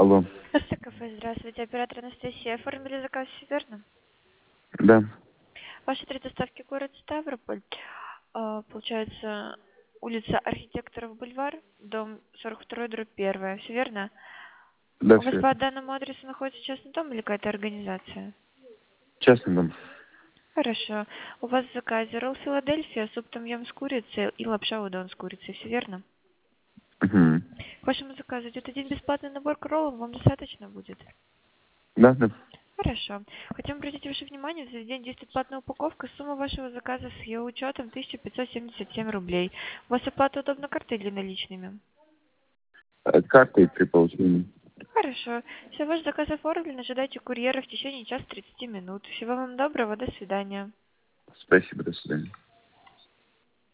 Алло. Кафе, здравствуйте. Оператор Анастасия. Оформили заказ, все верно? Да. Ваши три доставки город Ставрополь. Получается, улица Архитекторов, бульвар, дом 42/1. Все верно? Да, У вас все по верно. данному адресу находится частный дом или какая-то организация? Частный дом. Хорошо. У вас в заказе ролл Филадельфия, суп том ям с курицей и лапша удон с курицей. Все верно? Угу. К вашему заказу идет один бесплатный набор к роллам. Вам достаточно будет? Да, да. Хорошо. Хотим обратить ваше внимание, в заведении действует платная упаковка. Сумма вашего заказа с ее учетом 1577 рублей. У вас оплата удобна картой или наличными? Картой при получении. Хорошо. Все, ваш заказ оформлен. Ожидайте курьера в течение часа 30 минут. Всего вам доброго. До свидания. Спасибо, до свидания.